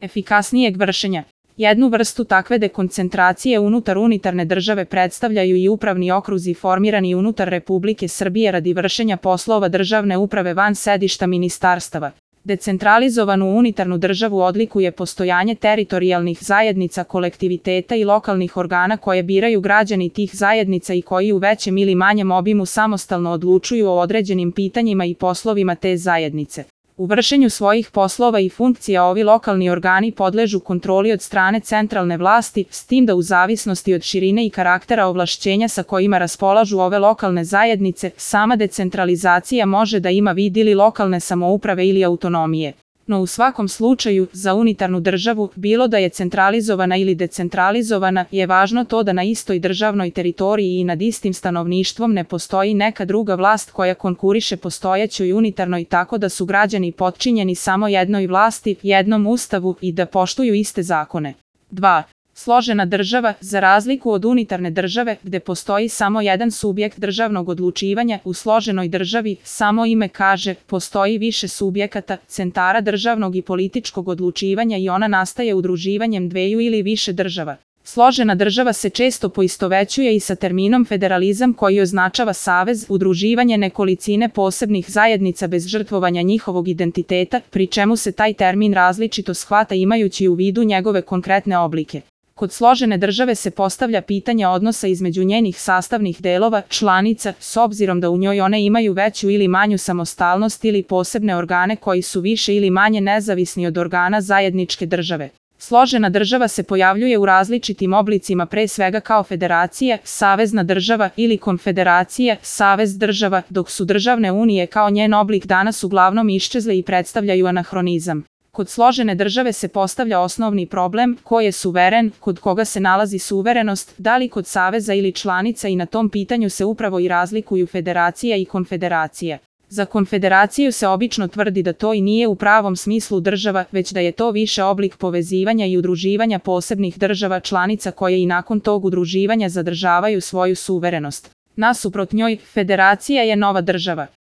efikasnijeg vršenja. Jednu vrstu takve dekoncentracije unutar unitarne države predstavljaju i upravni okruzi formirani unutar Republike Srbije radi vršenja poslova državne uprave van sedišta ministarstava. Decentralizovanu unitarnu državu odlikuje postojanje teritorijalnih zajednica, kolektiviteta i lokalnih organa koje biraju građani tih zajednica i koji u većem ili manjem obimu samostalno odlučuju o određenim pitanjima i poslovima te zajednice. U vršenju svojih poslova i funkcija ovi lokalni organi podležu kontroli od strane centralne vlasti, s tim da u zavisnosti od širine i karaktera ovlašćenja sa kojima raspolažu ove lokalne zajednice, sama decentralizacija može da ima vid ili lokalne samouprave ili autonomije. No u svakom slučaju, za unitarnu državu, bilo da je centralizovana ili decentralizovana, je važno to da na istoj državnoj teritoriji i nad istim stanovništvom ne postoji neka druga vlast koja konkuriše postojećoj unitarnoj tako da su građani potčinjeni samo jednoj vlasti, jednom ustavu i da poštuju iste zakone. 2. Složena država, za razliku od unitarne države, gde postoji samo jedan subjekt državnog odlučivanja, u složenoj državi, samo ime kaže, postoji više subjekata, centara državnog i političkog odlučivanja i ona nastaje udruživanjem dveju ili više država. Složena država se često poistovećuje i sa terminom federalizam koji označava savez, udruživanje nekolicine posebnih zajednica bez žrtvovanja njihovog identiteta, pri čemu se taj termin različito shvata imajući u vidu njegove konkretne oblike. Kod složene države se postavlja pitanje odnosa između njenih sastavnih delova, članica, s obzirom da u njoj one imaju veću ili manju samostalnost ili posebne organe koji su više ili manje nezavisni od organa zajedničke države. Složena država se pojavljuje u različitim oblicima, pre svega kao federacija, savezna država ili konfederacija, savez država, dok su državne unije kao njen oblik danas uglavnom iščezle i predstavljaju anahronizam. Kod složene države se postavlja osnovni problem, ko je suveren, kod koga se nalazi suverenost, da li kod saveza ili članica i na tom pitanju se upravo i razlikuju federacija i konfederacija. Za konfederaciju se obično tvrdi da to i nije u pravom smislu država, već da je to više oblik povezivanja i udruživanja posebnih država članica koje i nakon tog udruživanja zadržavaju svoju suverenost. Nasuprot njoj, federacija je nova država.